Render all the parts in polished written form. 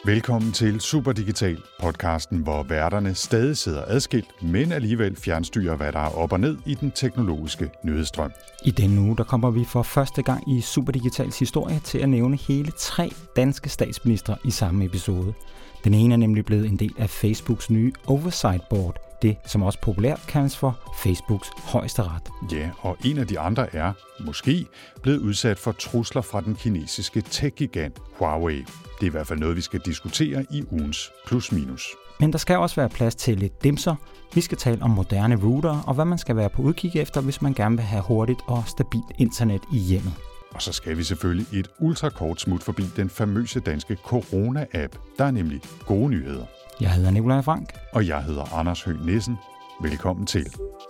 Velkommen til Superdigital, podcasten, hvor værterne stadig sidder adskilt, men alligevel fjernstyrer, hvad der er op og ned i den teknologiske nyhedsstrøm. I denne uge der kommer vi for første gang i Superdigitals historie til at nævne hele 3 danske statsministre i samme episode. Den ene er nemlig blevet en del af Facebooks nye Oversight Board, det som også populært kaldes for Facebooks højesteret. Ja, og en af de andre er, måske, blevet udsat for trusler fra den kinesiske tech-gigant Huawei. Det er i hvert fald noget, vi skal diskutere i ugens plus minus. Men der skal også være plads til lidt dimser. Vi skal tale om moderne router og hvad man skal være på udkig efter, hvis man gerne vil have hurtigt og stabilt internet i hjemmet. Og så skal vi selvfølgelig et ultrakort smut forbi den famøse danske corona-app. Der er nemlig gode nyheder. Jeg hedder Nikolaj Frank. Og jeg hedder Anders Høgh Nissen. Velkommen til.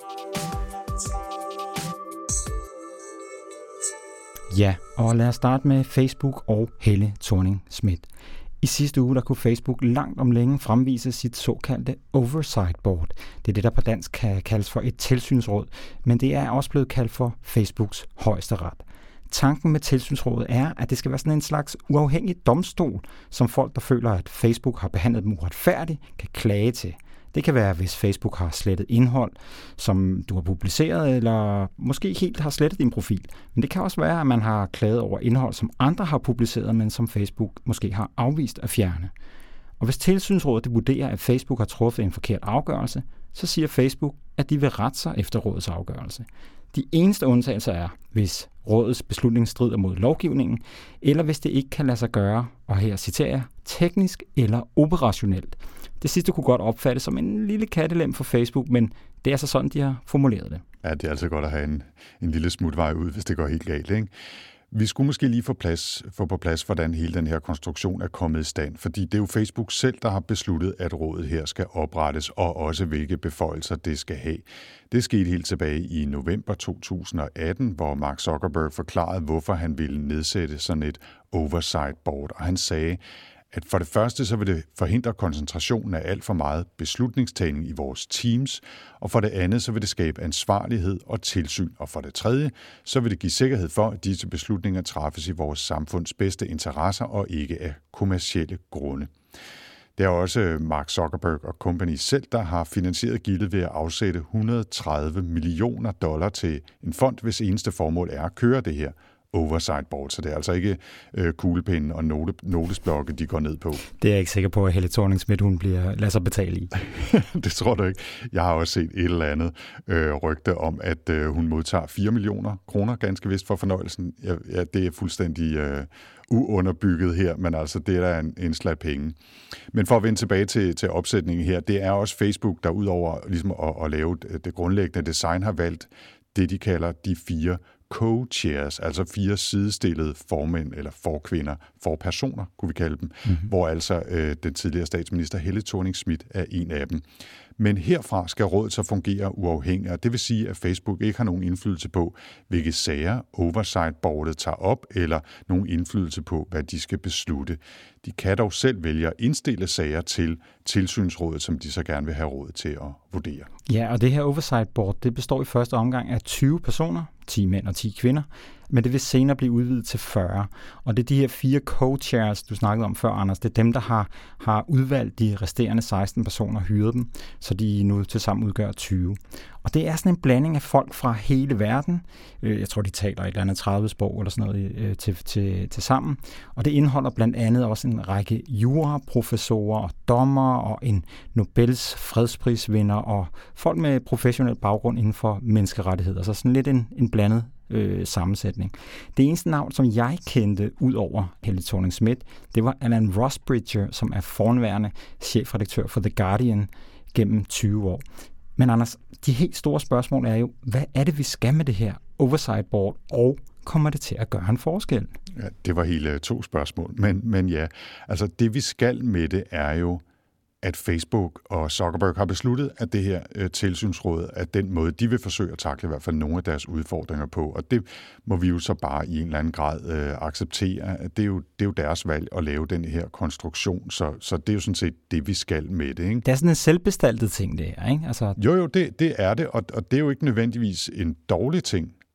Ja, og lad os starte med Facebook og Helle Thorning-Schmidt. I sidste uge der kunne Facebook langt om længe fremvise sit såkaldte Oversight Board. Det er det, der på dansk kan kaldes for et tilsynsråd, men det er også blevet kaldt for Facebooks højesteret. Tanken med tilsynsrådet er, at det skal være sådan en slags uafhængig domstol, som folk, der føler, at Facebook har behandlet dem uretfærdigt, kan klage til. Det kan være, hvis Facebook har slettet indhold, som du har publiceret, eller måske helt har slettet din profil. Men det kan også være, at man har klaget over indhold, som andre har publiceret, men som Facebook måske har afvist at fjerne. Og hvis tilsynsrådet vurderer, at Facebook har truffet en forkert afgørelse, så siger Facebook, at de vil rette sig efter rådets afgørelse. De eneste undtagelser er, hvis rådets beslutning strider mod lovgivningen, eller hvis det ikke kan lade sig gøre, og her citerer jeg, teknisk eller operationelt. Det sidste kunne godt opfattes som en lille kattelem for Facebook, men det er så sådan, de har formuleret det. Ja, det er altså godt at have en lille smutvej ud, hvis det går helt galt, ikke? Vi skulle måske lige få på plads, hvordan hele den her konstruktion er kommet i stand, fordi det er jo Facebook selv, der har besluttet, at rådet her skal oprettes, og også hvilke beføjelser det skal have. Det skete helt tilbage i november 2018, hvor Mark Zuckerberg forklarede, hvorfor han ville nedsætte sådan et oversight board, og han sagde, at for det første så vil det forhindre koncentrationen af alt for meget beslutningstagning i vores teams, og for det andet så vil det skabe ansvarlighed og tilsyn, og for det tredje så vil det give sikkerhed for, at disse beslutninger træffes i vores samfunds bedste interesser og ikke af kommercielle grunde. Det er også Mark Zuckerberg og company selv, der har finansieret gildet ved at afsætte $130 millioner til en fond, hvis eneste formål er at køre det her Oversight Board, så det er altså ikke kuglepinden og notesblokke, de går ned på. Det er jeg ikke sikker på, at Helle Thorning-Schmidt hun lader sig betale i. Det tror du ikke. Jeg har også set et eller andet rygte om, at hun modtager 4 millioner kroner ganske vist for fornøjelsen. Ja, det er fuldstændig uunderbygget her, men altså det er der en slat penge. Men for at vende tilbage til opsætningen her, det er også Facebook, der udover ligesom at lave det grundlæggende design, har valgt det, de kalder de 4 co-chairs, altså 4 sidestillede formænd eller forkvinder, forpersoner, kunne vi kalde dem, hvor altså den tidligere statsminister Helle Thorning-Schmidt er en af dem. Men herfra skal rådet så fungere uafhængigt, og det vil sige, at Facebook ikke har nogen indflydelse på, hvilke sager Oversight-boardet tager op, eller nogen indflydelse på, hvad de skal beslutte. De kan dog selv vælge at indstille sager til tilsynsrådet, som de så gerne vil have råd til at vurdere. Ja, og det her Oversight Board, det består i første omgang af 20 personer, 10 mænd og 10 kvinder, men det vil senere blive udvidet til 40. Og det er de her 4 co-chairs, du snakkede om før, Anders, det er dem, der har udvalgt de resterende 16 personer og hyret dem, så de nu tilsammen udgør 20. Og det er sådan en blanding af folk fra hele verden. Jeg tror, de taler et eller andet 30 sprog eller sådan noget til sammen. Og det indeholder blandt andet også en række juraprofessorer og dommer og en Nobels fredsprisvinder og folk med professionel baggrund inden for menneskerettigheder. Så sådan lidt en blandet sammensætning. Det eneste navn, som jeg kendte ud over Helle Thorning-Schmidt, det var Alan Rusbridger, som er forhenværende chefredaktør for The Guardian gennem 20 år. Men Anders, de helt store spørgsmål er jo, hvad er det, vi skal med det her Oversight Board, og kommer det til at gøre en forskel? Ja, det var hele 2 spørgsmål, men ja, altså det vi skal med det er jo, at Facebook og Zuckerberg har besluttet, at det her tilsynsråd er den måde, de vil forsøge at takle i hvert fald nogle af deres udfordringer på. Og det må vi jo så bare i en eller anden grad acceptere. At det er jo deres valg at lave den her konstruktion. Så det er jo sådan set det, vi skal med det. Ikke? Det er sådan en selvbestaltet ting, det her, ikke? Altså... Jo, det er det, og det er jo ikke nødvendigvis en dårlig ting.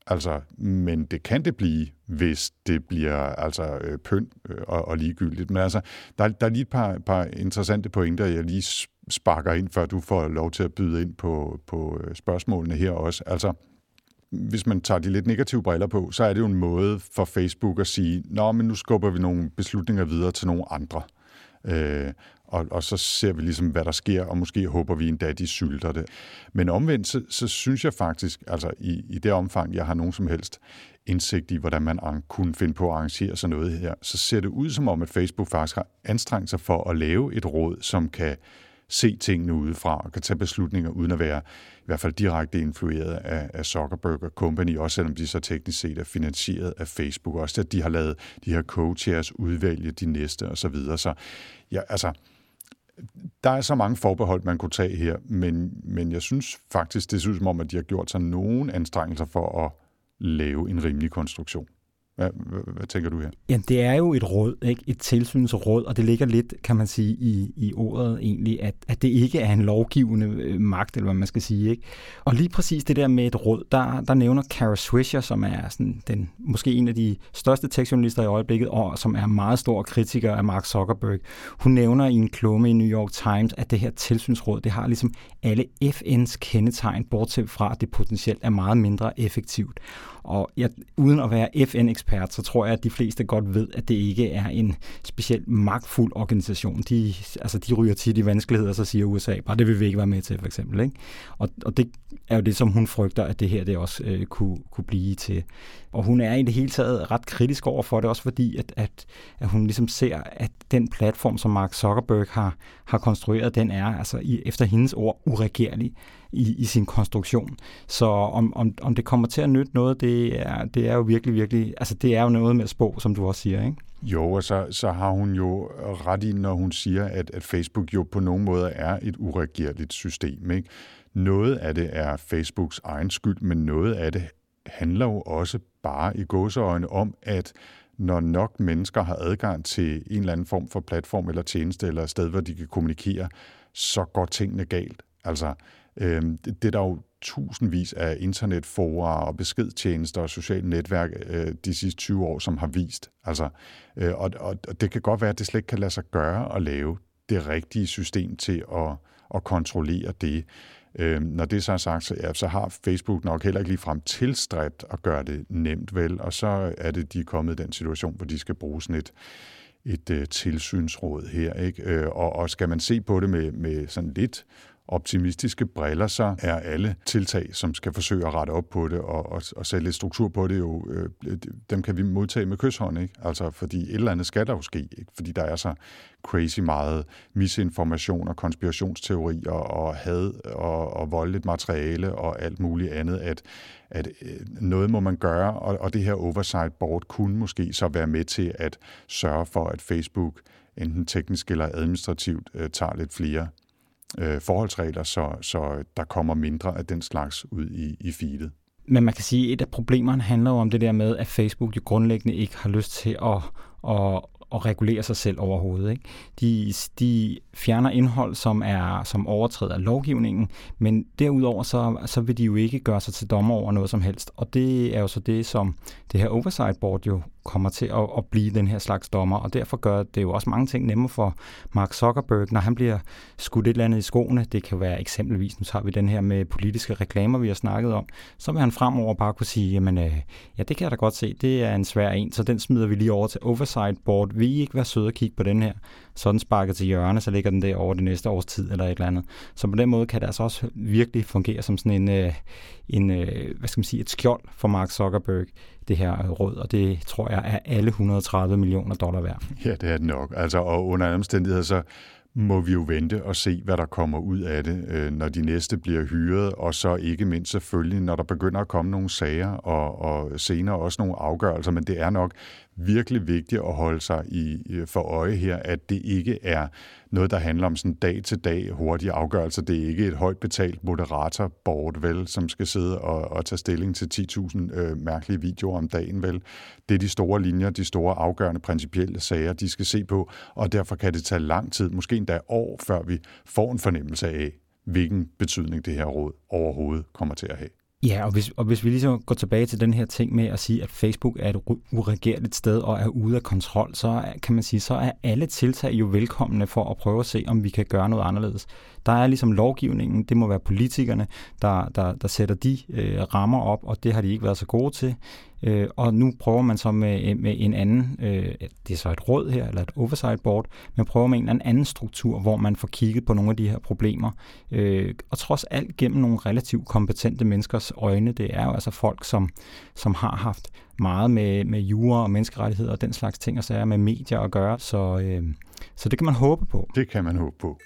Altså, men det kan det blive, hvis det bliver pynt og ligegyldigt. Men altså, der er lige et par interessante pointer, jeg lige sparker ind, før du får lov til at byde ind på spørgsmålene her også. Altså, hvis man tager de lidt negative briller på, så er det jo en måde for Facebook at sige, men nu skubber vi nogle beslutninger videre til nogle andre. Og så ser vi ligesom, hvad der sker, og måske håber vi endda, de sylter det. Men omvendt, så synes jeg faktisk, altså i det omfang, jeg har nogen som helst indsigt i, hvordan man kunne finde på at arrangere sådan noget her, så ser det ud som om, at Facebook faktisk har anstrengt sig for at lave et råd, som kan se tingene udefra og kan tage beslutninger uden at være i hvert fald direkte influeret af Zuckerberg og Company, også selvom de så teknisk set er finansieret af Facebook. Også at de har lavet de her co-chairs udvælge de næste og så videre. Så ja, altså, der er så mange forbehold, man kunne tage her, men jeg synes faktisk, det ser ud som om, at de har gjort sig nogle anstrengelser for at lave en rimelig konstruktion. Hvad tænker du her? Ja, det er jo et råd, ikke? Et tilsynsråd, og det ligger lidt, kan man sige, i ordet egentlig, at det ikke er en lovgivende magt, eller hvad man skal sige, ikke? Og lige præcis det der med et råd, der nævner Kara Swisher, som er sådan måske en af de største tekstjournalister i øjeblikket, og som er meget stor kritiker af Mark Zuckerberg. Hun nævner i en klumme i New York Times, at det her tilsynsråd, det har ligesom alle FN's kendetegn, bortset fra, at det potentielt er meget mindre effektivt. Og uden at være FN-ekspert, så tror jeg, at de fleste godt ved, at det ikke er en specielt magtfuld organisation. De ryger tit i vanskeligheder, så siger USA, bare det vil vi ikke være med til, for eksempel. Ikke? Og det er jo det, som hun frygter, at det her det også kunne blive til. Og hun er i det hele taget ret kritisk over for det, også fordi, at hun ligesom ser, at den platform, som Mark Zuckerberg har konstrueret, den er altså efter hendes ord uregerlig i sin konstruktion. Så om det kommer til at nytte noget, det er jo virkelig, virkelig, altså det er jo noget med at spå, som du også siger, ikke? Jo, og så har hun jo ret i, når hun siger, at Facebook jo på nogen måde er et uregerligt system, ikke? Noget af det er Facebooks egen skyld, men noget af det handler jo også bare i gåseøjne om, at når nok mennesker har adgang til en eller anden form for platform eller tjeneste eller sted, hvor de kan kommunikere, så går tingene galt. Altså, det er der jo tusindvis af internetforer og beskedtjenester og sociale netværk de sidste 20 år, som har vist. Altså, og det kan godt være, at det slet ikke kan lade sig gøre at lave det rigtige system til at kontrollere det. Når det så er sagt, så har Facebook nok heller ikke ligefrem tilstræbt at gøre det nemt, vel? Og så er det, de er kommet i den situation, hvor de skal bruge sådan et tilsynsråd her, ikke? Og skal man se på det med sådan lidt optimistiske briller, så er alle tiltag, som skal forsøge at rette op på det og sætte lidt struktur på det, jo, dem kan vi modtage med kyshånd, ikke? Altså, fordi et eller andet skal der jo ske, ikke? Fordi der er så crazy meget misinformation og konspirationsteorier og had og voldeligt materiale og alt muligt andet, at noget må man gøre, og det her oversight board kunne måske så være med til at sørge for, at Facebook enten teknisk eller administrativt tager lidt flere forholdsregler, så der kommer mindre af den slags ud i feedet. Men man kan sige, at et af problemerne handler jo om det der med, at Facebook jo grundlæggende ikke har lyst til at regulere sig selv overhovedet, ikke? De fjerner indhold, som overtræder lovgivningen, men derudover så vil de jo ikke gøre sig til dommer over noget som helst. Og det er jo så det, som det her oversight board jo kommer til at blive den her slags dommer, og derfor gør det jo også mange ting nemmere for Mark Zuckerberg, når han bliver skudt et eller andet i skoene. Det kan være eksempelvis, nu tager vi den her med politiske reklamer, vi har snakket om, så vil han fremover bare kunne sige, jamen ja, det kan jeg da godt se, det er en svær en, så den smider vi lige over til oversight board. Vil I ikke være søde at kigge på den her? Sådan sparket til hjørne, så ligger den der over det næste års tid eller et eller andet. Så på den måde kan det altså også virkelig fungere som sådan en hvad skal man sige, et skjold for Mark Zuckerberg, det her råd, og det tror jeg er alle $130 millioner værd. Ja, det er det nok. Altså, og under alle omstændigheder, så må vi jo vente og se, hvad der kommer ud af det, når de næste bliver hyret, og så ikke mindst selvfølgelig, når der begynder at komme nogle sager, og senere også nogle afgørelser, men det er nok virkelig vigtigt at holde sig for øje her, at det ikke er noget, der handler om sådan dag-til-dag hurtige afgørelser. Det er ikke et højt betalt moderatorboard, vel, som skal sidde og tage stilling til 10.000 mærkelige videoer om dagen, vel. Det er de store linjer, de store afgørende principielle sager, de skal se på, og derfor kan det tage lang tid, måske endda år, før vi får en fornemmelse af, hvilken betydning det her råd overhovedet kommer til at have. Ja, og hvis vi ligesom går tilbage til den her ting med at sige, at Facebook er et uregerligt sted og er ude af kontrol, så kan man sige, så er alle tiltag jo velkomne for at prøve at se, om vi kan gøre noget anderledes. Der er ligesom lovgivningen, det må være politikerne, der sætter de rammer op, og det har de ikke været så gode til. Og nu prøver man så med en anden, det er så et råd her, eller et oversight board, men prøver med en anden struktur, hvor man får kigget på nogle af de her problemer. Og trods alt gennem nogle relativt kompetente menneskers øjne, det er jo altså folk, som har haft meget med jura og menneskerettigheder og den slags ting, og så er med medier at gøre, så det kan man håbe på. Det kan man håbe på.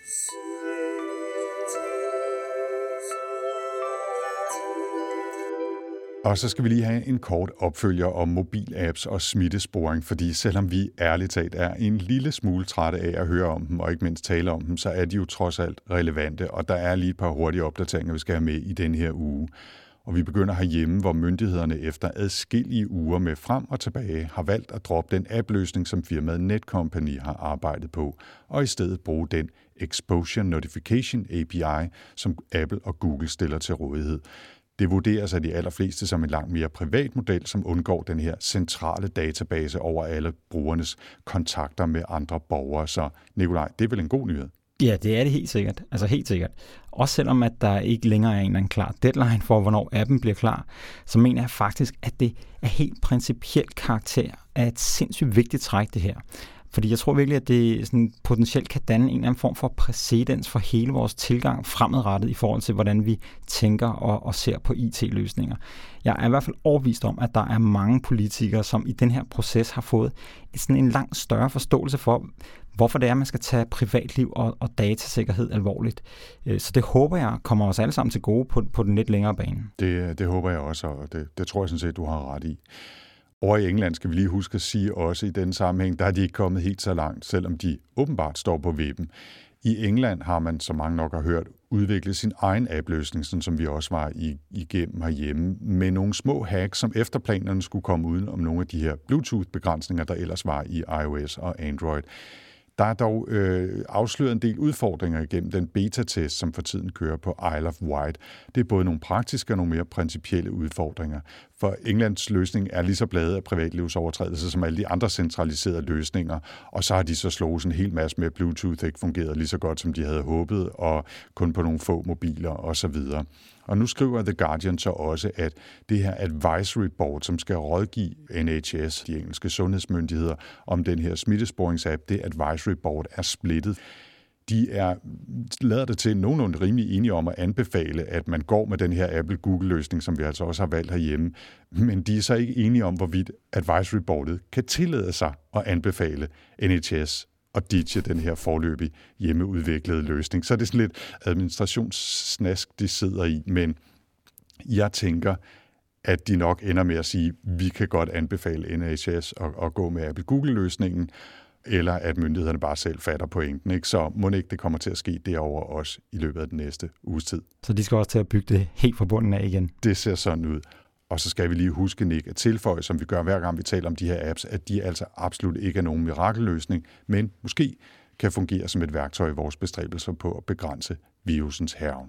Og så skal vi lige have en kort opfølger om mobilapps og smittesporing, fordi selvom vi ærligt talt er en lille smule trætte af at høre om dem, og ikke mindst tale om dem, så er de jo trods alt relevante, og der er lige et par hurtige opdateringer, vi skal have med i den her uge. Og vi begynder herhjemme, hvor myndighederne efter adskillige uger med frem og tilbage har valgt at droppe den app-løsning, som firmaet Netcompany har arbejdet på, og i stedet bruge den Exposure Notification API, som Apple og Google stiller til rådighed. Det vurderes af de allerfleste som en langt mere privat model, som undgår den her centrale database over alle brugernes kontakter med andre borgere. Så Nikolaj, det er vel en god nyhed? Ja, det er det helt sikkert. Altså helt sikkert. Også selvom at der ikke længere er en eller anden klar deadline for, hvornår appen bliver klar, så mener jeg faktisk, at det er helt principielt karakter af et sindssygt vigtigt træk, det her. Fordi jeg tror virkelig, at det sådan potentielt kan danne en eller anden form for præcedens for hele vores tilgang fremadrettet i forhold til, hvordan vi tænker og ser på IT-løsninger. Jeg er i hvert fald overbevist om, at der er mange politikere, som i den her proces har fået sådan en langt større forståelse for, hvorfor det er, at man skal tage privatliv og datasikkerhed alvorligt. Så det håber jeg kommer os alle sammen til gode på den lidt længere bane. Det håber jeg også, og det tror jeg sådan set, du har ret i. Over i England skal vi lige huske at sige også i den sammenhæng, der er de ikke kommet helt så langt, selvom de åbenbart står på vippen. I England har man, som mange nok har hørt, udviklet sin egen app-løsning, sådan som vi også var igennem herhjemme, med nogle små hacks, som efter planerne skulle komme uden om nogle af de her Bluetooth-begrænsninger, der ellers var i iOS og Android. Der er dog afsløret en del udfordringer igennem den beta-test, som for tiden kører på Isle of Wight. Det er både nogle praktiske og nogle mere principielle udfordringer. For Englands løsning er lige så bladet af privatlivsovertrædelser som alle de andre centraliserede løsninger, og så har de så slået en hel masse med, at Bluetooth ikke fungerede lige så godt, som de havde håbet, og kun på nogle få mobiler osv. Og nu skriver The Guardian så også, at det her advisory board, som skal rådgive NHS, de engelske sundhedsmyndigheder, om den her smittesporingsapp, det advisory board er splittet. De lader det til nogenlunde rimelig enige om at anbefale, at man går med den her Apple-Google-løsning, som vi altså også har valgt herhjemme. Men de er så ikke enige om, hvorvidt advisory boardet kan tillade sig at anbefale NHS og ditche den her foreløbig hjemmeudviklede løsning. Så er det sådan lidt administrationssnask, de sidder i, men jeg tænker, at de nok ender med at sige, at vi kan godt anbefale NHS at gå med Apple-Google-løsningen, eller at myndighederne bare selv fatter pointen. Ikke? Så må ikke det kommer til at ske derovre også i løbet af den næste uges tid. Så de skal også til at bygge det helt fra bunden af igen? Det ser sådan ud. Og så skal vi lige huske, Nick, at tilføje, som vi gør hver gang vi taler om de her apps, at de altså absolut ikke er nogen mirakelløsning, men måske kan fungere som et værktøj i vores bestræbelser på at begrænse virusens hærgen.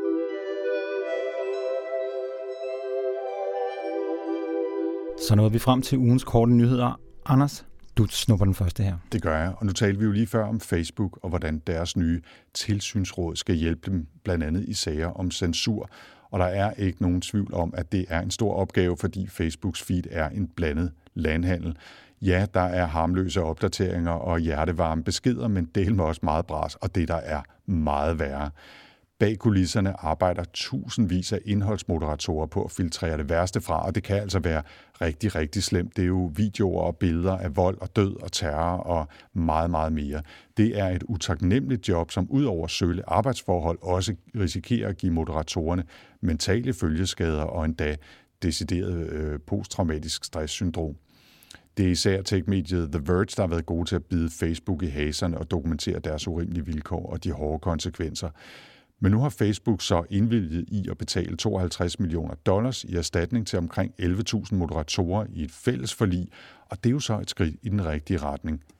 Så nåede vi frem til ugens korte nyheder. Anders, du snupper den første her. Det gør jeg, og nu talte vi jo lige før om Facebook og hvordan deres nye tilsynsråd skal hjælpe dem blandt andet i sager om censur. Og der er ikke nogen tvivl om, at det er en stor opgave, fordi Facebooks feed er en blandet landhandel. Ja, der er harmløse opdateringer og hjertevarme beskeder, men del med også meget bras, og det der er meget værre. Bag kulisserne arbejder tusindvis af indholdsmoderatorer på at filtrere det værste fra, og det kan altså være rigtig, rigtig slemt. Det er jo videoer og billeder af vold og død og terror og meget, meget mere. Det er et utaknemmeligt job, som ud over sølle arbejdsforhold også risikerer at give moderatorerne mentale følgeskader og endda decideret posttraumatisk stresssyndrom. Det er især tech-mediet The Verge, der har været gode til at bide Facebook i haserne og dokumentere deres urimelige vilkår og de hårde konsekvenser. Men nu har Facebook så indvilget i at betale $52 millioner i erstatning til omkring 11.000 moderatorer i et fælles forlig, og det er jo så et skridt i den rigtige retning.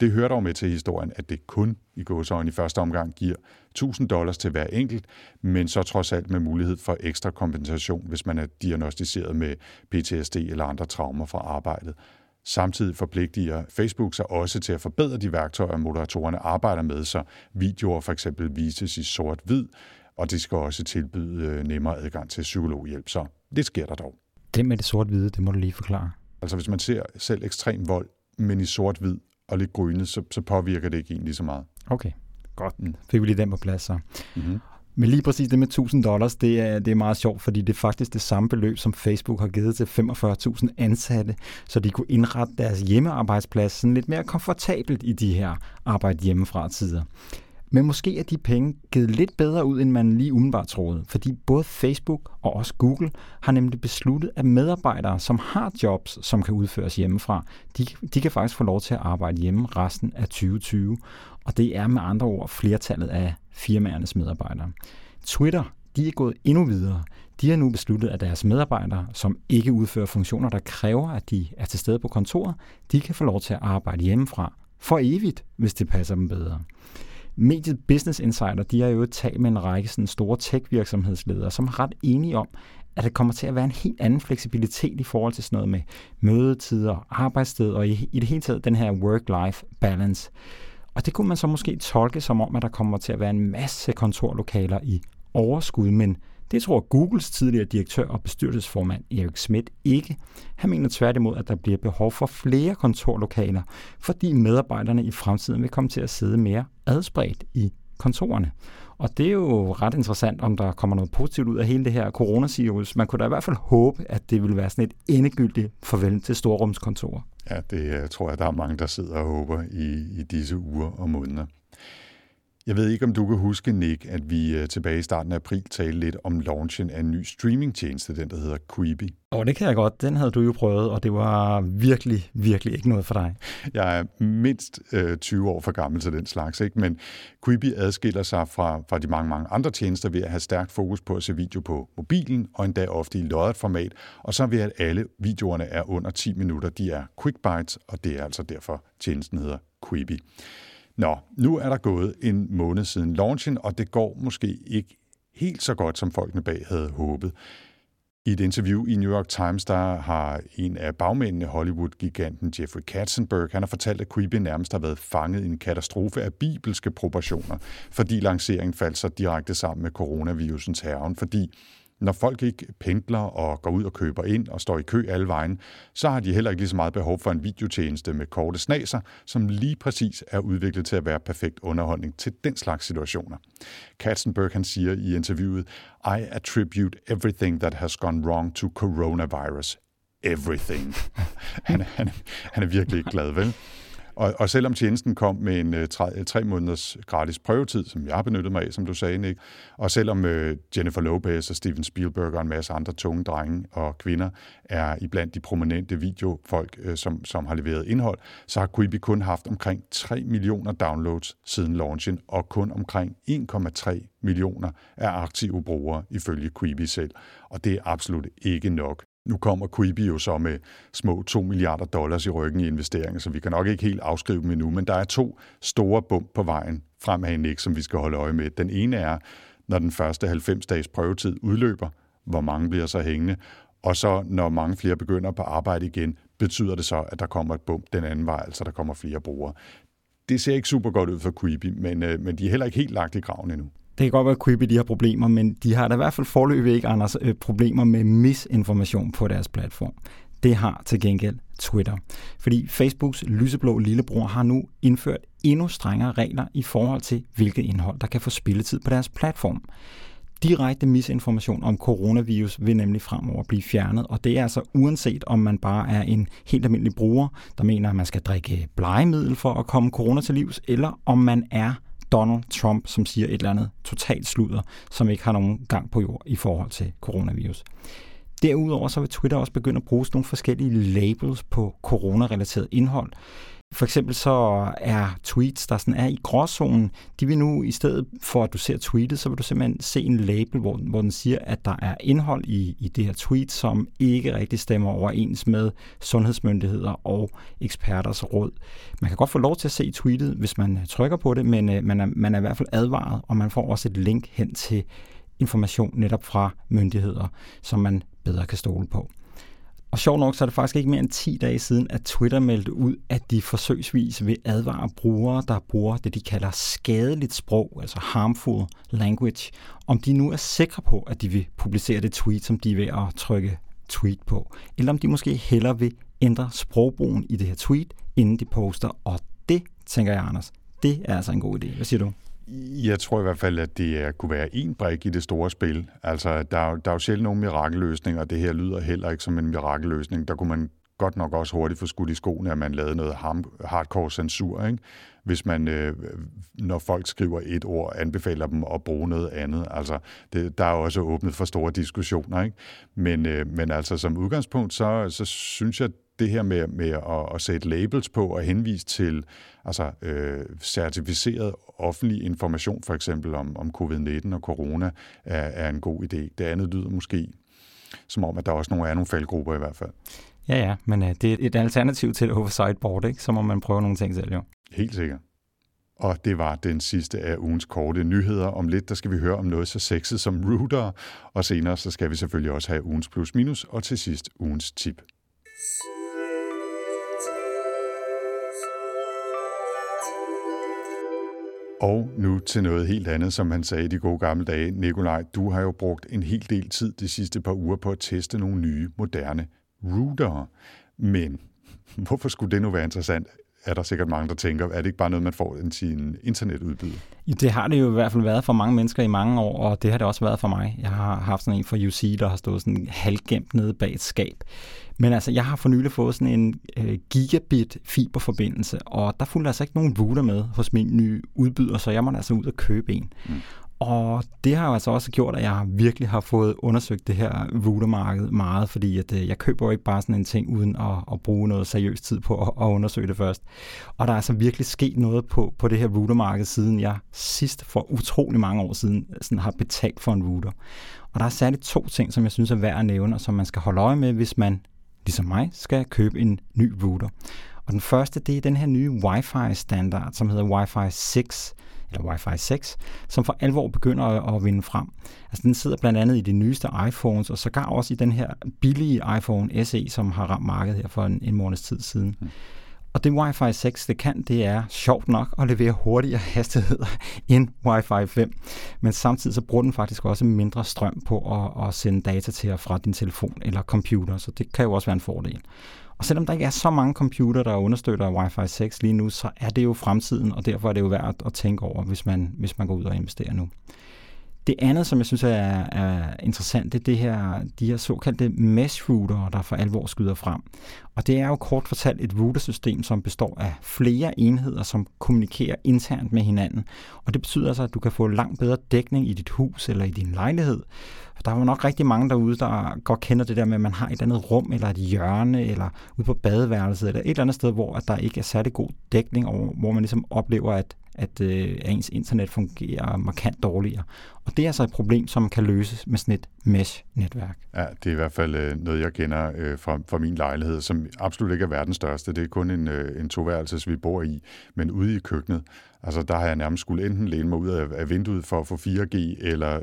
Det hører dog med til historien, at det kun i gåseøjne i første omgang giver $1.000 til hver enkelt, men så trods alt med mulighed for ekstra kompensation, hvis man er diagnosticeret med PTSD eller andre traumer fra arbejdet. Samtidig forpligtiger Facebook sig også til at forbedre de værktøjer, moderatorerne arbejder med, så videoer for eksempel vises i sort-hvid, og det skal også tilbyde nemmere adgang til psykologhjælp. Så det sker der dog. Det med det sort-hvide, det må du lige forklare. Altså hvis man ser selv ekstrem vold, men i sort-hvid og lidt grynet, så påvirker det ikke egentlig så meget. Okay, godt. Fik vi lige den på plads så. Mm-hmm. Men lige præcis det med $1.000, det er meget sjovt, fordi det er faktisk det samme beløb, som Facebook har givet til 45.000 ansatte, så de kunne indrette deres hjemmearbejdsplads sådan lidt mere komfortabelt i de her arbejde hjemmefra-tider. Men måske er de penge givet lidt bedre ud, end man lige umiddelbart troede, fordi både Facebook og også Google har nemlig besluttet, at medarbejdere, som har jobs, som kan udføres hjemmefra, de kan faktisk få lov til at arbejde hjemme resten af 2020, og det er med andre ord flertallet af firmaernes medarbejdere. Twitter, de er gået endnu videre. De har nu besluttet, at deres medarbejdere, som ikke udfører funktioner, der kræver, at de er til stede på kontoret, de kan få lov til at arbejde hjemmefra for evigt, hvis det passer dem bedre. Mediet Business Insider, de har jo talt med en række sådan store tech-virksomhedsledere, som er ret enige om, at det kommer til at være en helt anden fleksibilitet i forhold til sådan noget med mødetider, arbejdssted og i det hele taget den her work-life balance. Og det kunne man så måske tolke som om, at der kommer til at være en masse kontorlokaler i overskud, men det tror Googles tidligere direktør og bestyrelsesformand Eric Schmidt ikke. Han mener tværtimod, at der bliver behov for flere kontorlokaler, fordi medarbejderne i fremtiden vil komme til at sidde mere adspredt i kontorerne. Og det er jo ret interessant, om der kommer noget positivt ud af hele det her coronacirkus. Man kunne da i hvert fald håbe, at det ville være sådan et endegyldigt farvel til storrumskontorer. Ja, det tror jeg, der er mange, der sidder og håber i disse uger og måneder. Jeg ved ikke, om du kan huske, Nick, at vi tilbage i starten af april talte lidt om launchen af en ny streamingtjeneste, den der hedder Quibi. Det kan jeg godt. Den havde du jo prøvet, og det var virkelig, virkelig ikke noget for dig. Jeg er mindst 20 år for gammel til den slags, ikke? Men Quibi adskiller sig fra de mange andre tjenester ved at have stærkt fokus på at se video på mobilen, og endda ofte i lodret format, og så ved at alle videoerne er under 10 minutter. De er quick bites, og det er altså derfor tjenesten hedder Quibi. Nå, nu er der gået en måned siden launchen, og det går måske ikke helt så godt, som folkene bag havde håbet. I et interview i New York Times, der har en af bagmændene, Hollywood-giganten Jeffrey Katzenberg, han har fortalt, at Quibi nærmest har været fanget i en katastrofe af bibelske proportioner, fordi lanceringen faldt så direkte sammen med coronavirusens hærgen, fordi når folk ikke pendler og går ud og køber ind og står i kø alle vejen, så har de heller ikke lige så meget behov for en videotjeneste med korte snaser, som lige præcis er udviklet til at være perfekt underholdning til den slags situationer. Katzenberg, han siger i interviewet, I attribute everything that has gone wrong to coronavirus. Everything. Han er virkelig ikke glad, vel? Og selvom tjenesten kom med en 3 måneders gratis prøvetid, som jeg har benyttet mig af, som du sagde, Nick, og selvom Jennifer Lopez og Steven Spielberg og en masse andre tunge drenge og kvinder er iblandt de prominente videofolk, som har leveret indhold, så har Quibi kun haft omkring 3 millioner downloads siden launchen, og kun omkring 1,3 millioner er aktive brugere ifølge Quibi selv. Og det er absolut ikke nok. Nu kommer Quibi jo så med små $2 milliarder i ryggen i investeringer, så vi kan nok ikke helt afskrive dem endnu, men der er 2 store bump på vejen fremad, Nick, som vi skal holde øje med. Den ene er, når den første 90-dages prøvetid udløber, hvor mange bliver så hængende, og så når mange flere begynder på arbejde igen, betyder det så, at der kommer et bump den anden vej, altså der kommer flere brugere. Det ser ikke super godt ud for Quibi, men de er heller ikke helt lagt i graven endnu. Det kan godt være, at Quibi de har problemer, men de har da i hvert fald foreløbig ikke, Anders, problemer med misinformation på deres platform. Det har til gengæld Twitter. Fordi Facebooks lyseblå lillebror har nu indført endnu strengere regler i forhold til, hvilket indhold, der kan få spilletid på deres platform. Direkte misinformation om coronavirus vil nemlig fremover blive fjernet, og det er altså uanset om man bare er en helt almindelig bruger, der mener, at man skal drikke blegemiddel for at komme corona til livs, eller om man er Donald Trump, som siger et eller andet totalt sludder, som ikke har nogen gang på jord i forhold til coronavirus. Derudover så vil Twitter også begynde at bruge nogle forskellige labels på coronarelateret indhold. For eksempel så er tweets, der sådan er i gråzonen, de vil nu i stedet for, at du ser tweetet, så vil du simpelthen se en label, hvor den siger, at der er indhold i det her tweet, som ikke rigtig stemmer overens med sundhedsmyndigheder og eksperters råd. Man kan godt få lov til at se tweetet, hvis man trykker på det, men man er i hvert fald advaret, og man får også et link hen til information netop fra myndigheder, som man bedre kan stole på. Og sjovt nok, så er det faktisk ikke mere end 10 dage siden, at Twitter meldte ud, at de forsøgsvis vil advare brugere, der bruger det, de kalder skadeligt sprog, altså harmful language, om de nu er sikre på, at de vil publicere det tweet, som de er ved at trykke tweet på, eller om de måske hellere vil ændre sprogbrugen i det her tweet, inden de poster. Og det, tænker jeg, Anders, det er altså en god idé. Hvad siger du? Jeg tror i hvert fald, at det kunne være en brik i det store spil. Altså, der er jo sjældent nogen mirakelløsning, og det her lyder heller ikke som en mirakelløsning. Der kunne man godt nok også hurtigt få skudt i skoene, at man lavede noget hardcore censur, ikke? Hvis man, når folk skriver et ord, anbefaler dem at bruge noget andet. Altså, der er også åbnet for store diskussioner, ikke? Men altså, som udgangspunkt, så synes jeg, det her med at sætte labels på og henvise til certificeret offentlig information, for eksempel om covid-19 og corona, er en god idé. Det andet lyder måske som om, at der også er nogle faldgrupper i hvert fald. Ja, men det er et alternativ til oversight board, ikke? Så må man prøve nogle ting selv, jo. Helt sikkert. Og det var den sidste af ugens korte nyheder. Om lidt, der skal vi høre om noget så sexet som router, og senere så skal vi selvfølgelig også have ugens plus minus, og til sidst ugens tip. Og nu til noget helt andet, som han sagde i de gode gamle dage. Nikolaj, du har jo brugt en hel del tid de sidste par uger på at teste nogle nye, moderne routere. Men hvorfor skulle det nu være interessant? Er der sikkert mange, der tænker, er det ikke bare noget, man får til en internetudbyder? Det har det jo i hvert fald været for mange mennesker i mange år, og det har det også været for mig. Jeg har haft sådan en fra UC, der har stået sådan halvgemt nede bag et skab. Men altså, jeg har for nylig fået sådan en gigabit fiberforbindelse, og der fulgte altså ikke nogen router med hos min nye udbyder, så jeg måtte altså ud og købe en. Og det har jo altså også gjort, at jeg virkelig har fået undersøgt det her routermarked meget, fordi at jeg køber jo ikke bare sådan en ting uden at bruge noget seriøst tid på at undersøge det først. Og der er altså virkelig sket noget på det her routermarked, siden jeg sidst for utrolig mange år siden sådan har betalt for en router. Og der er særligt 2 ting, som jeg synes er værd at nævne, og som man skal holde øje med, hvis man, ligesom mig, skal købe en ny router. Og den første, det er den her nye Wi-Fi-standard, som hedder Wi-Fi 6, eller Wi-Fi 6, som for alvor begynder at vinde frem. Altså den sidder blandt andet i de nyeste iPhones, og sågar også i den her billige iPhone SE, som har ramt markedet her for en måneds tid siden. Og det Wi-Fi 6, det er sjovt nok at levere hurtigere hastigheder end Wi-Fi 5. Men samtidig så bruger den faktisk også mindre strøm på at sende data til og fra din telefon eller computer, så det kan jo også være en fordel. Og selvom der ikke er så mange computere, der understøtter Wi-Fi 6 lige nu, så er det jo fremtiden, og derfor er det jo værd at tænke over, hvis man går ud og investerer nu. Det andet, som jeg synes er interessant, det er de her såkaldte mesh routere, der for alvor skyder frem. Og det er jo kort fortalt et routersystem, som består af flere enheder, som kommunikerer internt med hinanden. Og det betyder altså, at du kan få langt bedre dækning i dit hus eller i din lejlighed. Der er jo nok rigtig mange derude, der godt kender det der med, at man har et andet rum, eller et hjørne, eller ude på badeværelset, eller et eller andet sted, hvor der ikke er særlig god dækning, og hvor man ligesom oplever, at ens internet fungerer markant dårligere. Og det er altså et problem, som kan løses med sådan et mesh-netværk. Ja, det er i hvert fald noget, jeg kender fra min lejlighed, som absolut ikke er verdens største. Det er kun en toværelses, vi bor i, men ude i køkkenet. Altså, der har jeg nærmest skulle enten læne mig ud af vinduet for at få 4G, eller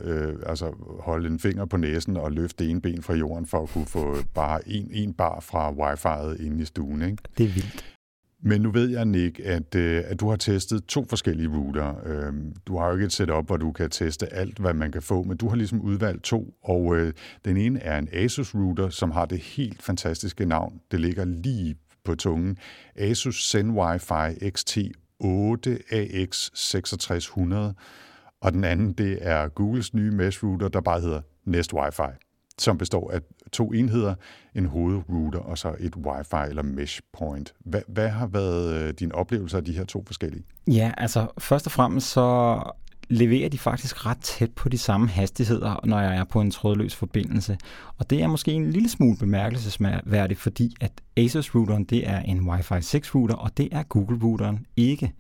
holde en finger på næsen og løfte det ene ben fra jorden, for at kunne få bare en bar fra wifi'et inde i stuen, ikke? Det er vildt. Men nu ved jeg, Nick, at du har testet 2 forskellige router. Du har jo ikke et setup, hvor du kan teste alt, hvad man kan få, men du har ligesom udvalgt 2, og den ene er en Asus router, som har det helt fantastiske navn. Det ligger lige på tungen. Asus ZenWi-Fi XT8AX6600, og den anden, det er Googles nye mesh router, der bare hedder Nest Wi-Fi, som består af 2 enheder, en hovedrouter og så et Wi-Fi eller mesh point. Hvad har været din oplevelse af de her 2 forskellige? Ja, altså først og fremmest så leverer de faktisk ret tæt på de samme hastigheder, når jeg er på en trådløs forbindelse. Og det er måske en lille smule bemærkelsesværdigt, fordi at Asus-routeren, det er en Wi-Fi 6-router, og det er Google-routeren ikke.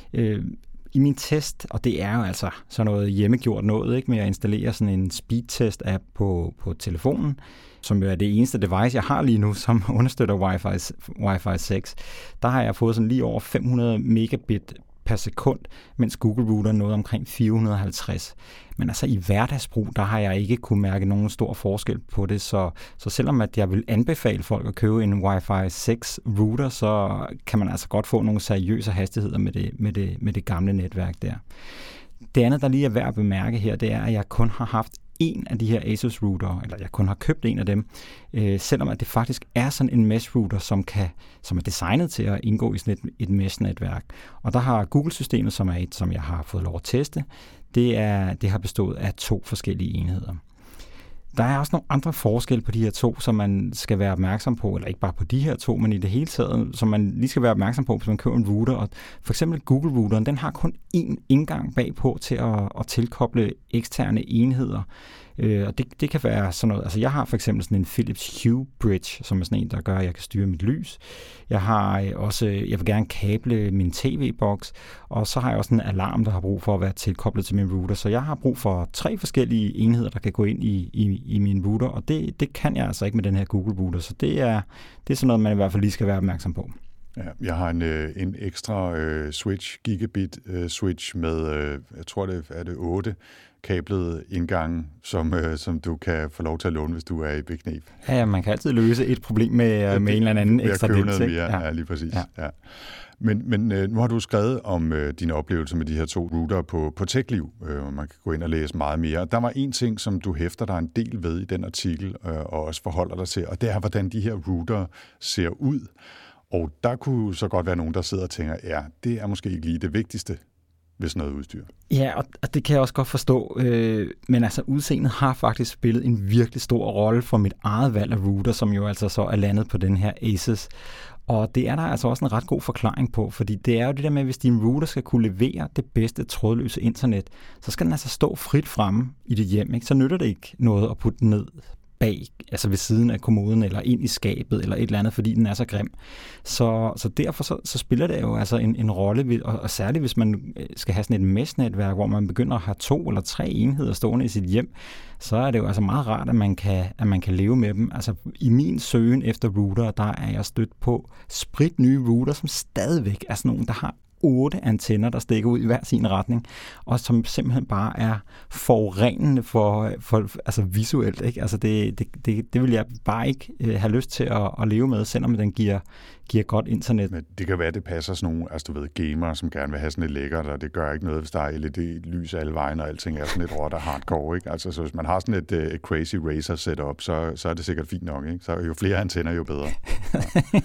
I min test, og det er jo altså sådan noget hjemmegjort noget, ikke, med at installere sådan en speedtest-app på telefonen, som jo er det eneste device, jeg har lige nu, som understøtter Wi-Fi 6, der har jeg fået sådan lige over 500 megabit per sekund, mens Google-router nåede omkring 450. Men altså i hverdagsbrug, der har jeg ikke kunne mærke nogen stor forskel på det, så selvom at jeg vil anbefale folk at købe en Wi-Fi 6 router, så kan man altså godt få nogle seriøse hastigheder med det gamle netværk der. Det andet, der lige er værd at bemærke her, det er, at jeg kun har haft en af de her Asus router, eller jeg kun har købt en af dem, selvom at det faktisk er sådan en mesh router, som er designet til at indgå i sådan et mesh-netværk. Og der har Google-systemet, som er et, som jeg har fået lov at teste, det har bestået af 2 forskellige enheder. Der er også nogle andre forskelle på de her 2, som man skal være opmærksom på, eller ikke bare på de her 2, men i det hele taget, som man lige skal være opmærksom på, hvis man køber en router. Og for eksempel Google-routeren, den har kun én indgang bagpå til at tilkoble eksterne enheder. Og det kan være sådan noget, altså jeg har for eksempel sådan en Philips Hue Bridge, som er sådan en, der gør, at jeg kan styre mit lys. Jeg vil gerne kable min tv-boks, og så har jeg også en alarm, der har brug for at være tilkoblet til min router. Så jeg har brug for 3 forskellige enheder, der kan gå ind i min router, og det kan jeg altså ikke med den her Google-router. Så det er sådan noget, man i hvert fald lige skal være opmærksom på. Ja, jeg har en ekstra switch, gigabit switch med, jeg tror det er 8 kablede indgange, som du kan få lov til at låne, hvis du er i bekneb. Ja, man kan altid løse et problem med en eller anden ekstra dims. Ja, lige præcis. Ja. Men nu har du skrevet om dine oplevelser med de her 2 router på TechLiv, og man kan gå ind og læse meget mere. Der var en ting, som du hæfter dig en del ved i den artikel, og også forholder dig til, og det er, hvordan de her router ser ud. Og der kunne så godt være nogen, der sidder og tænker, ja, det er måske ikke lige det vigtigste ved sådan noget udstyr. Ja, og det kan jeg også godt forstå, men altså udseendet har faktisk spillet en virkelig stor rolle for mit eget valg af router, som jo altså så er landet på den her Asus. Og det er der altså også en ret god forklaring på, fordi det er jo det der med, at hvis din router skal kunne levere det bedste trådløse internet, så skal den altså stå frit fremme i dit hjem, ikke? Så nytter det ikke noget at putte den ned bag, altså ved siden af kommoden, eller ind i skabet, eller et eller andet, fordi den er så grim. Så derfor så spiller det jo altså en rolle, og særligt hvis man skal have sådan et mesh-netværk, hvor man begynder at have 2 eller 3 enheder stående i sit hjem, så er det jo altså meget rart, at man kan leve med dem. Altså i min søgen efter router, der er jeg stødt på spritnye router, som stadigvæk er sådan nogle, der har 8 antenner, der stikker ud i hver sin retning, og som simpelthen bare er forurenende for altså visuelt, ikke? Altså det vil jeg bare ikke have lyst til at leve med, selvom den giver godt internet. Men det kan være, det passer sådan nogle, altså du ved, gamere, som gerne vil have sådan et lækkert, og det gør ikke noget, hvis der er LED-lys alle vejen, og alting er sådan et råt og hardcore, ikke? Altså så hvis man har sådan et crazy racer setup, så er det sikkert fint nok, ikke? Så jo flere antenner, jo bedre. Ja.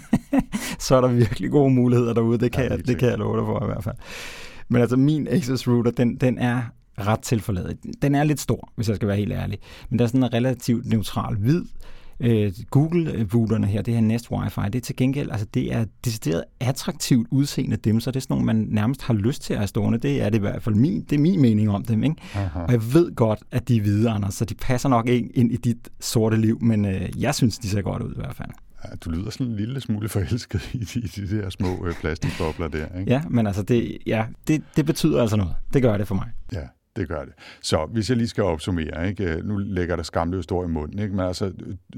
Så er der virkelig gode muligheder derude, det kan jeg love dig for i hvert fald. Men altså min Asus router, den er ret tilforladet. Den er lidt stor, hvis jeg skal være helt ærlig, men der er sådan en relativt neutral hvid. Google-routerne her, det her Nest Wi-Fi, det er til gengæld, altså det er decideret attraktivt udseende dem, så det er sådan nogle, man nærmest har lyst til at have stående. Det er det i hvert fald min mening om dem, ikke? Og jeg ved godt, at de er hvide, Anders, så de passer nok ikke ind i dit sorte liv, men jeg synes, de ser godt ud i hvert fald. Ja, du lyder sådan en lille smule forelsket i de der små plastikbobler der, ikke? Ja, men altså det betyder altså noget. Det gør det for mig. Ja. Det gør det. Så hvis jeg lige skal opsummere, ikke? Nu lægger der skamløst står i munden, ikke? Men altså,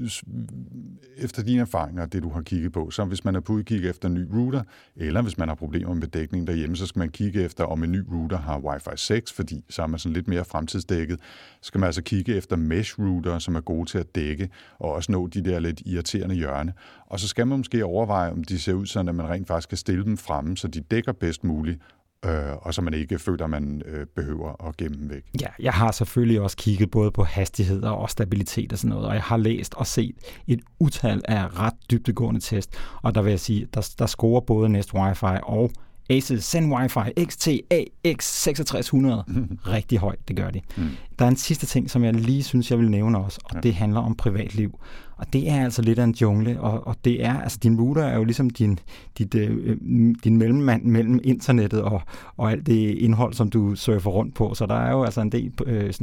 efter dine erfaringer, det du har kigget på, så hvis man er på udkig efter en ny router, eller hvis man har problemer med dækning derhjemme, så skal man kigge efter, om en ny router har Wi-Fi 6, fordi så er man sådan lidt mere fremtidsdækket. Så skal man altså kigge efter mesh router, som er gode til at dække, og også nå de der lidt irriterende hjørne. Og så skal man måske overveje, om de ser ud sådan, at man rent faktisk kan stille dem fremme, så de dækker bedst muligt, og så man ikke føler, at man behøver at gemme dem væk. Ja, jeg har selvfølgelig også kigget både på hastigheder og stabilitet og sådan noget, og jeg har læst og set et utal af ret dybdegående test, og der vil jeg sige, der scorer både Nest Wi-Fi og Asus ZenWi-Fi XT-AX6600. Rigtig højt, det gør de. Der er en sidste ting, som jeg lige synes, jeg vil nævne også, og det handler om privatliv. Og det er altså lidt af en jungle, og det er, altså din router er jo ligesom din mellemmand mellem internettet og alt det indhold, som du surfer rundt på. Så der er jo altså en del,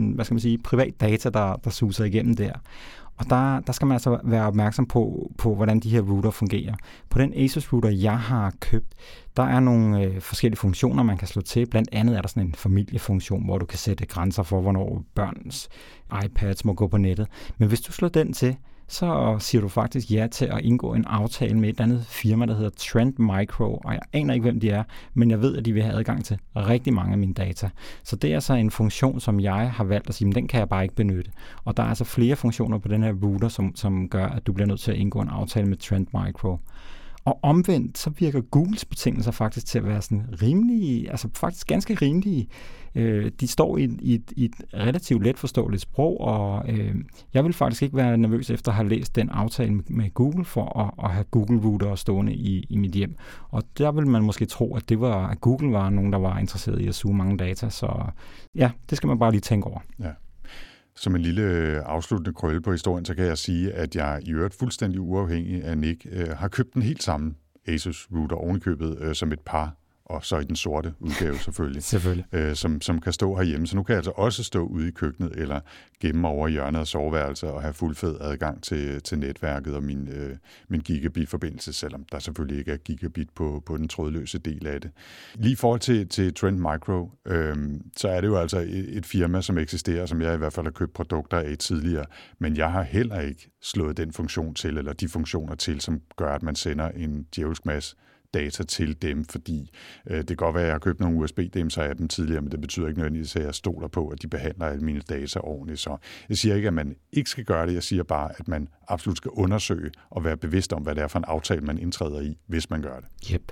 privat data, der suser igennem der. Og der skal man altså være opmærksom på, hvordan de her router fungerer. På den Asus router, jeg har købt, der er nogle forskellige funktioner, man kan slå til. Blandt andet er der sådan en familiefunktion, hvor du kan sætte grænser for, hvornår børns iPads må gå på nettet. Men hvis du slår den til, så siger du faktisk ja til at indgå en aftale med et andet firma, der hedder Trend Micro, og jeg aner ikke, hvem de er, men jeg ved, at de vil have adgang til rigtig mange af mine data. Så det er altså en funktion, som jeg har valgt at sige, men den kan jeg bare ikke benytte. Og der er altså flere funktioner på den her router, som gør, at du bliver nødt til at indgå en aftale med Trend Micro. Og omvendt, så virker Googles betingelser faktisk til at være sådan rimelige, altså faktisk ganske rimelige. De står i et relativt let forståeligt sprog, og jeg vil faktisk ikke være nervøs efter at have læst den aftale med Google for at have Google-router stående i mit hjem. Og der vil man måske tro, at at Google var nogen, der var interesseret i at suge mange data. Så ja, det skal man bare lige tænke over. Ja. Som en lille afsluttende krølle på historien, så kan jeg sige, at jeg i øvrigt fuldstændig uafhængig af Nick har købt den helt samme Asus router ovenikøbet som et par, og så i den sorte udgave selvfølgelig. Som kan stå herhjemme. Så nu kan jeg altså også stå ude i køkkenet eller gemme over i hjørnet af soveværelset og have fuldfed adgang til netværket og min gigabit-forbindelse, selvom der selvfølgelig ikke er gigabit på den trådløse del af det. Lige i forhold til Trend Micro, så er det jo altså et firma, som eksisterer, som jeg i hvert fald har købt produkter af tidligere, men jeg har heller ikke slået den funktion til, eller de funktioner til, som gør, at man sender en djævelsk masse data til dem, fordi det kan godt være, at jeg har købt nogle USB-dimser af dem tidligere, men det betyder ikke nødvendigvis, at jeg stoler på, at de behandler alle mine data ordentligt. Så jeg siger ikke, at man ikke skal gøre det, jeg siger bare, at man absolut skal undersøge og være bevidst om, hvad det er for en aftale, man indtræder i, hvis man gør det. Yep.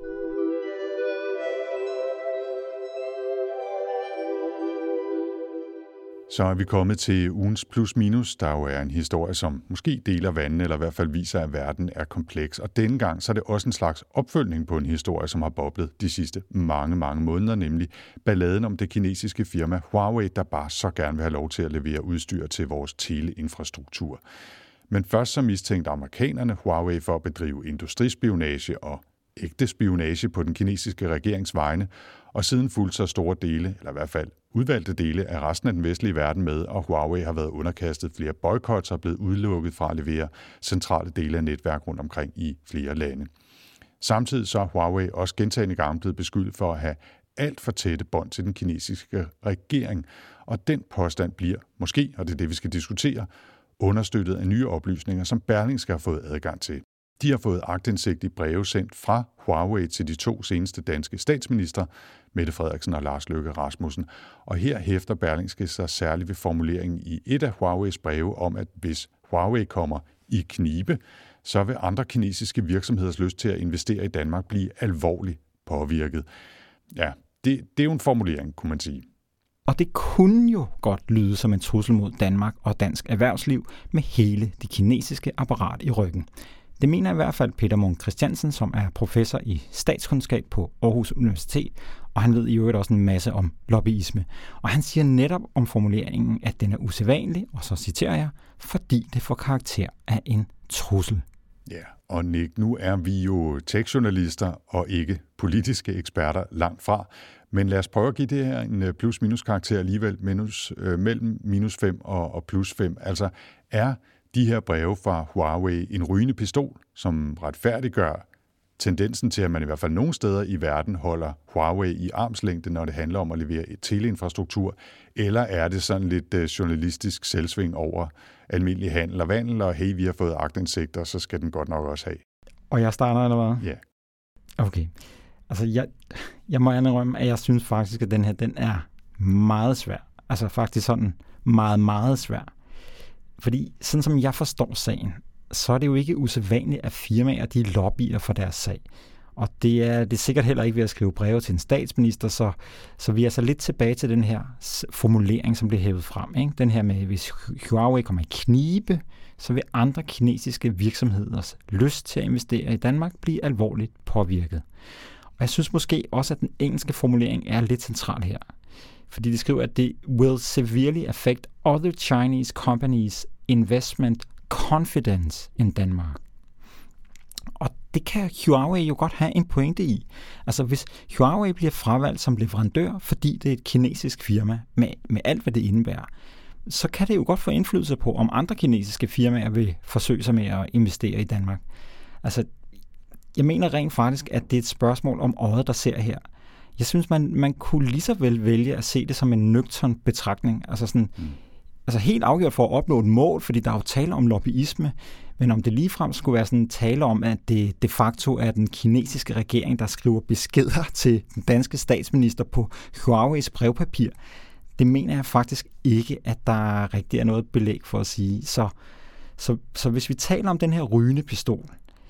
Så er vi kommet til ugens plus-minus, der jo er en historie, som måske deler vandene, eller i hvert fald viser, at verden er kompleks. Og denne gang så er det også en slags opfølgning på en historie, som har boblet de sidste mange, mange måneder, nemlig balladen om det kinesiske firma Huawei, der bare så gerne vil have lov til at levere udstyr til vores teleinfrastruktur. Men først så mistænkte amerikanerne Huawei for at bedrive industrispionage og ægte spionage på den kinesiske regerings vegne, og siden fulgte så store dele, eller i hvert fald udvalgte dele af resten af den vestlige verden med, og Huawei har været underkastet flere boykotter og blevet udelukket fra at levere centrale dele af netværk rundt omkring i flere lande. Samtidig så er Huawei også gentagne gange blevet beskyldt for at have alt for tætte bånd til den kinesiske regering, og den påstand bliver måske, og det er det, vi skal diskutere, understøttet af nye oplysninger, som Berlingske har fået adgang til. De har fået aktindsigt i breve sendt fra Huawei til de 2 seneste danske statsministre, Mette Frederiksen og Lars Løkke Rasmussen. Og her hæfter Berlingske sig særligt ved formuleringen i et af Huaweis breve om, at hvis Huawei kommer i knibe, så vil andre kinesiske virksomheders lyst til at investere i Danmark blive alvorligt påvirket. Ja, det er jo en formulering, kunne man sige. Og det kunne jo godt lyde som en trussel mod Danmark og dansk erhvervsliv med hele det kinesiske apparat i ryggen. Det mener i hvert fald Peter Munk Christiansen, som er professor i statskundskab på Aarhus Universitet, og han ved i øvrigt også en masse om lobbyisme. Og han siger netop om formuleringen, at den er usædvanlig, og så citerer jeg, fordi det får karakter af en trussel. Ja, og Nick, nu er vi jo tech-journalister og ikke politiske eksperter langt fra, men lad os prøve at give det her en plus-minus karakter alligevel mellem -5 og +5. Altså er de her breve fra Huawei en rygende pistol, som retfærdiggør tendensen til, at man i hvert fald nogle steder i verden holder Huawei i armslængde, når det handler om at levere et teleinfrastruktur, eller er det sådan lidt journalistisk selvsving over almindelig handel og vandel, og hey, vi har fået aktindsigter, så skal den godt nok også have. Og jeg starter, eller hvad? Ja. Okay. Altså, jeg må indrømme, at jeg synes faktisk, at den her, den er meget svær. Altså faktisk sådan meget, meget svær. Fordi sådan som jeg forstår sagen, så er det jo ikke usædvanligt, at firmaer de lobbyer for deres sag. Og det er sikkert heller ikke ved at skrive breve til en statsminister, så vi er så lidt tilbage til den her formulering, som blev hævet frem. Ikke? Den her med, hvis Huawei kommer i knibe, så vil andre kinesiske virksomheders lyst til at investere i Danmark blive alvorligt påvirket. Og jeg synes måske også, at den engelske formulering er lidt central her. Fordi de skriver, at det will severely affect other Chinese companies' investment confidence in Denmark. Og det kan Huawei jo godt have en pointe i. Altså hvis Huawei bliver fravalgt som leverandør, fordi det er et kinesisk firma med alt, hvad det indebærer, så kan det jo godt få indflydelse på, om andre kinesiske firmaer vil forsøge sig med at investere i Danmark. Altså, jeg mener rent faktisk, at det er et spørgsmål om øjet, der ser her. Jeg synes, man kunne lige så vel vælge at se det som en nøgtern betragtning. Altså helt afgjort for at opnå et mål, fordi der er jo tale om lobbyisme, men om det ligefrem skulle være sådan tale om, at det de facto er den kinesiske regering, der skriver beskeder til den danske statsminister på Huaweis brevpapir, det mener jeg faktisk ikke, at der rigtig er noget belæg for at sige. Så hvis vi taler om den her rygende pistol,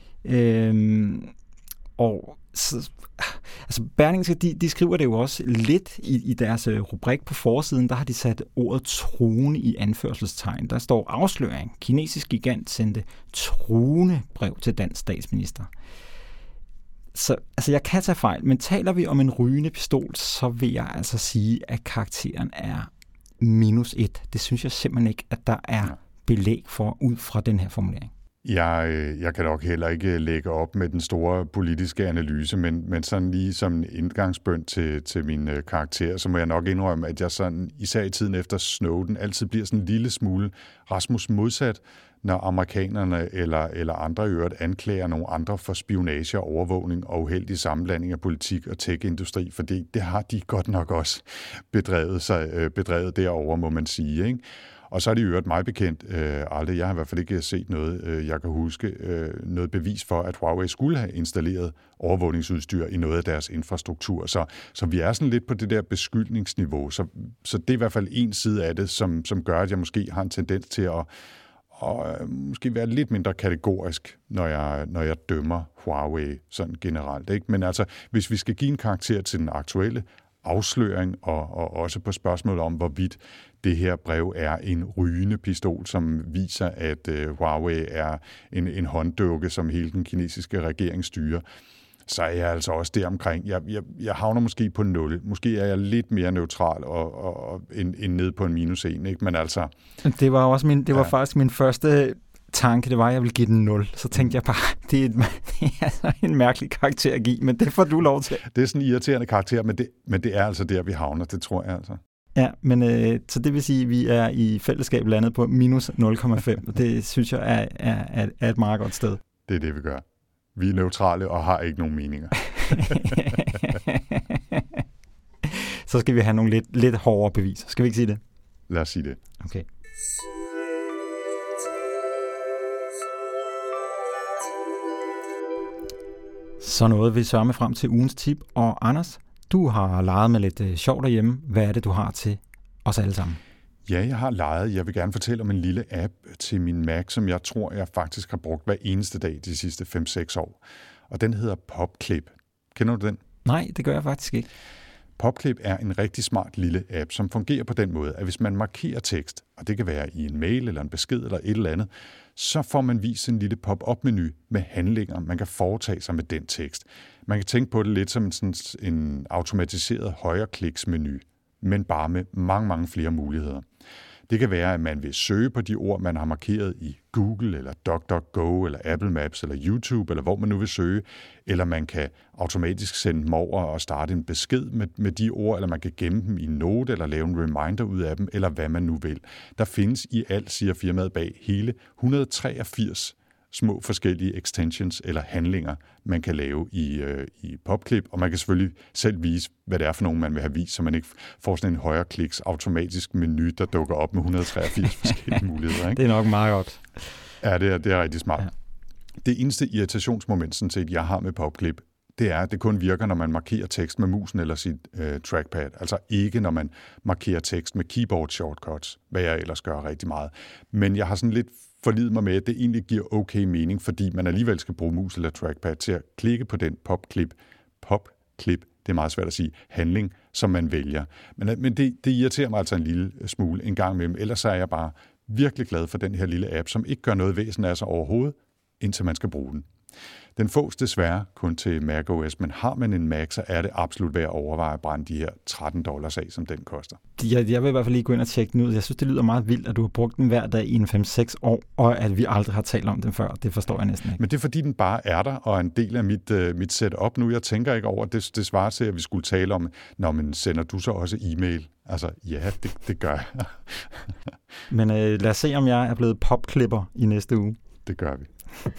Berlingske, de skriver det jo også lidt i deres rubrik på forsiden, der har de sat ordet truende i anførselstegn. Der står afsløring. Kinesisk gigant sendte truende brev til dansk statsminister. Så altså, jeg kan tage fejl, men taler vi om en rygende pistol, så vil jeg altså sige, at karakteren er -1. Det synes jeg simpelthen ikke, at der er belæg for ud fra den her formulering. Jeg kan nok heller ikke lægge op med den store politiske analyse, men sådan lige som en indgangsbøn til min karakter, så må jeg nok indrømme, at jeg sådan, især i tiden efter Snowden, altid bliver sådan en lille smule Rasmus modsat, når amerikanerne eller andre i øvrigt anklager nogle andre for spionage, overvågning og uheldig sammenblanding af politik og tech-industri, fordi det har de godt nok også bedrevet derovre, må man sige, ikke? Og så er det i øvrigt meget bekendt aldrig. Jeg har i hvert fald ikke set noget, jeg kan huske, noget bevis for, at Huawei skulle have installeret overvågningsudstyr i noget af deres infrastruktur. Så vi er sådan lidt på det der beskyldningsniveau. Så det er i hvert fald en side af det, som gør, at jeg måske har en tendens til at måske være lidt mindre kategorisk, når jeg dømmer Huawei sådan generelt, ikke? Men altså, hvis vi skal give en karakter til den aktuelle afsløring, og også på spørgsmålet om, hvorvidt det her brev er en rygende pistol, som viser, at Huawei er en hånddukke, som hele den kinesiske regering styrer, så er jeg altså også deromkring. Jeg havner måske på 0. Måske er jeg lidt mere neutral end ned på en -1, ikke? Men altså... Det var også faktisk min første tanke, det var, at jeg ville give den 0. Så tænkte jeg bare, det er altså en mærkelig karakter at give, men det får du lov til. Det er sådan en irriterende karakter, men det er altså der, vi havner, det tror jeg altså. Ja, men så det vil sige, at vi er i fællesskab landet på -0,5, og det synes jeg er et meget godt sted. Det er det, vi gør. Vi er neutrale og har ikke nogen meninger. Så skal vi have nogle lidt hårdere beviser. Skal vi ikke sige det? Lad os sige det. Okay. Så nåede vi sørme frem til ugens tip. Og Anders, du har leget med lidt sjov derhjemme. Hvad er det, du har til os alle sammen? Ja, jeg har leget. Jeg vil gerne fortælle om en lille app til min Mac, som jeg tror, jeg faktisk har brugt hver eneste dag de sidste 5-6 år. Og den hedder PopClip. Kender du den? Nej, det gør jeg faktisk ikke. PopClip er en rigtig smart lille app, som fungerer på den måde, at hvis man markerer tekst, og det kan være i en mail eller en besked eller et eller andet, så får man vist en lille pop-up-menu med handlinger, man kan foretage sig med den tekst. Man kan tænke på det lidt som sådan en automatiseret højrekliksmenu, men bare med mange, mange flere muligheder. Det kan være, at man vil søge på de ord, man har markeret i Google, eller DuckDuckGo, eller Apple Maps, eller YouTube, eller hvor man nu vil søge, eller man kan automatisk sende dem over og starte en besked med de ord, eller man kan gemme dem i en note, eller lave en reminder ud af dem, eller hvad man nu vil. Der findes i alt, siger firmaet bag, hele 183 små forskellige extensions eller handlinger, man kan lave i PopClip, og man kan selvfølgelig selv vise, hvad det er for nogen, man vil have vist, så man ikke får sådan en højrekliks automatisk menu, der dukker op med 183 forskellige muligheder. Ikke? Det er nok meget godt. Ja, det er rigtig smart. Ja. Det eneste irritationsmoment, sådan set, jeg har med PopClip, det er, at det kun virker, når man markerer tekst med musen eller sit trackpad. Altså ikke, når man markerer tekst med keyboard shortcuts, hvad jeg ellers gør rigtig meget. Men jeg har sådan lidt forlidet mig med, at det egentlig giver okay mening, fordi man alligevel skal bruge mus eller trackpad til at klikke på den PopClip, det er meget svært at sige, handling, som man vælger. Men det irriterer mig altså en lille smule en gang imellem. Ellers så er jeg bare virkelig glad for den her lille app, som ikke gør noget væsen af sig overhovedet, indtil man skal bruge den. Den fås desværre kun til macOS, men har man en Mac, så er det absolut værd at overveje at brænde de her $13 af, som den koster. Jeg vil i hvert fald lige gå ind og tjekke den ud. Jeg synes, det lyder meget vildt, at du har brugt den hver dag i en 5-6 år, og at vi aldrig har talt om den før. Det forstår jeg næsten ikke. Men det er fordi, den bare er der, og er en del af mit setup nu. Jeg tænker ikke over, at det svarer til, at vi skulle tale om, men sender du så også e-mail? Altså, ja, det gør jeg. Men lad os se, om jeg er blevet popklipper i næste uge. Det gør vi.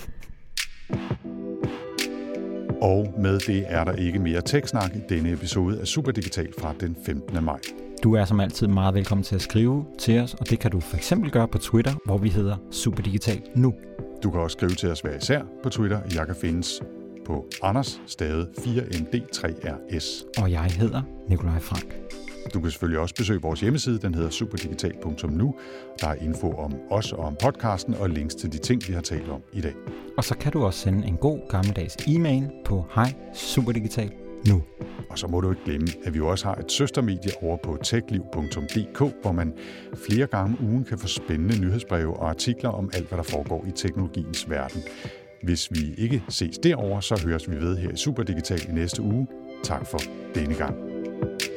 Og med det er der ikke mere tech-snak i denne episode af Superdigital fra den 15. maj. Du er som altid meget velkommen til at skrive til os, og det kan du for eksempel gøre på Twitter, hvor vi hedder Superdigital nu. Du kan også skrive til os hver især på Twitter. Jeg kan findes på Anders, stavet 4ND3RS. Og jeg hedder Nikolaj Frank. Du kan selvfølgelig også besøge vores hjemmeside, den hedder superdigital.nu. Der er info om os og om podcasten og links til de ting, vi har talt om i dag. Og så kan du også sende en god gammeldags e-mail på hejsuperdigital.nu. Og så må du ikke glemme, at vi også har et søstermedie over på techliv.dk, hvor man flere gange om ugen kan få spændende nyhedsbreve og artikler om alt, hvad der foregår i teknologiens verden. Hvis vi ikke ses derover, så høres vi ved her i Superdigital i næste uge. Tak for denne gang.